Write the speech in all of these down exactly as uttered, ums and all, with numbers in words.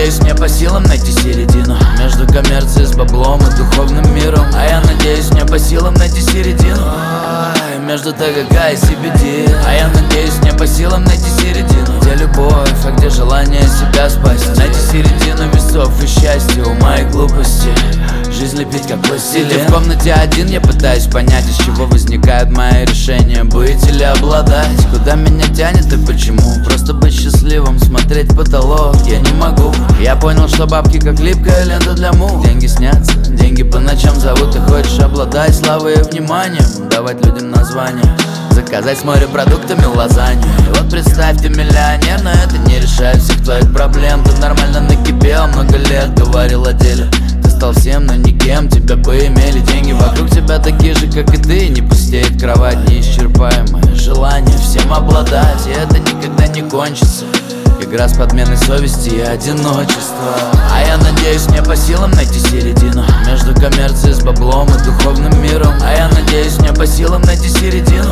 надеюсь, мне по силам найти середину между коммерцией с баблом и духовным миром. А я надеюсь, мне по силам найти середину между ТГК и си би ди. А я надеюсь, мне по силам найти середину, где любовь, а где желание себя спасти. Найти середину весов и счастья, ума и глупости, жизнь лепить как пластилин. Сидя в комнате один, я пытаюсь понять, из чего возникают мои решения, быть или обладать. Куда меня тянет и почему? Просто быть счастливым, смотреть в потолок я не могу. Я понял, что бабки как липкая лента для мух. Деньги снятся, деньги по ночам зовут. Ты хочешь обладать славой и вниманием, давать людям название, заказать с морепродуктами лазанью. И вот представь, ты миллионер, но это не решает всех твоих проблем. Ты нормально накипел, много лет говорил о деле. Ты стал всем, но никем, тебя поимели. Деньги вокруг тебя такие же, как и ты. Не пустеет кровать, неисчерпаемое желание всем обладать. И это никогда не кончится. Игра с подменой совести и одиночества. А я надеюсь, мне по силам найти середину между коммерцией с баблом и духовным миром. А я надеюсь, мне по силам найти середину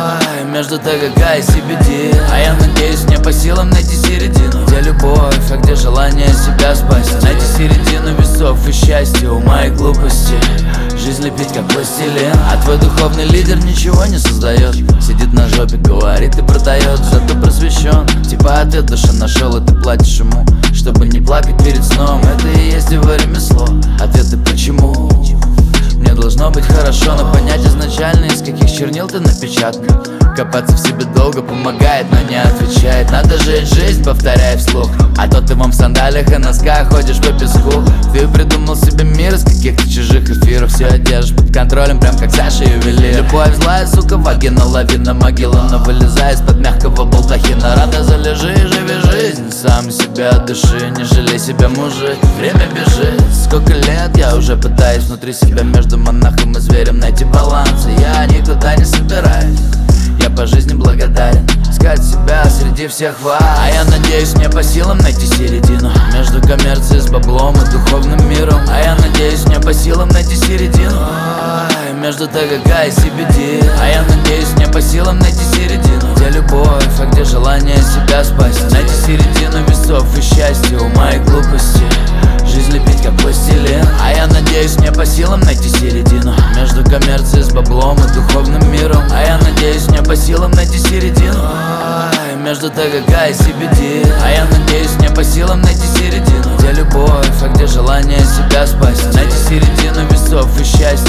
между ТГК и си би ди. А я надеюсь, мне по силам найти середину, где любовь, а где желание себя спасти. Найти середину весов и счастья, ума и глупости, жизнь лепить как пластилин. А твой духовный лидер ничего не создает, сидит на жопе, говорит и продает, зато просвещен. Типа ответ душа нашел, и ты платишь ему, чтобы не плакать перед сном. Это и есть его ремесло. Ответы почему? Мне должно быть хорошо, но понять изначально, из каких чернил ты напечатан. Копаться в себе долго помогает, но не отвечает. Надо жить жизнь, повторяй вслух. А то ты вам в сандалиях и носках ходишь по песку. Ты придумал себе мир из каких-то чужих эфиров. Все держишь под контролем, прям как Саша ювелир. Любовь злая, сука, вагина, лавина, могила. Но вылезай из-под мягкого балдахина. Рада, залежи и живи жизнь, сам себя дыши. Не жалей себя, мужик, время бежит. Сколько лет я уже пытаюсь внутри себя между монахом и зверем найти баланс. И я никуда не собираюсь, я по жизни благодарен, искать себя среди всех вас. А я надеюсь, мне по силам найти середину между коммерцией с баблом и духовным миром. А я надеюсь, мне по силам найти середину между ТГК и си би ди. А я надеюсь, мне по силам найти середину, где любовь, а где желание себя спасти. Найти середину весов и счастья, ума и глупости, жизнь лепить как пластилин. А я надеюсь, мне по силам найти середину между коммерцией с баблом и духовным миром. А я надеюсь, мне по силам найти середину между ТГК и си би ди. А я надеюсь, мне по силам найти середину, где любовь, а где желание себя спасти. Найти середину весов и счастья,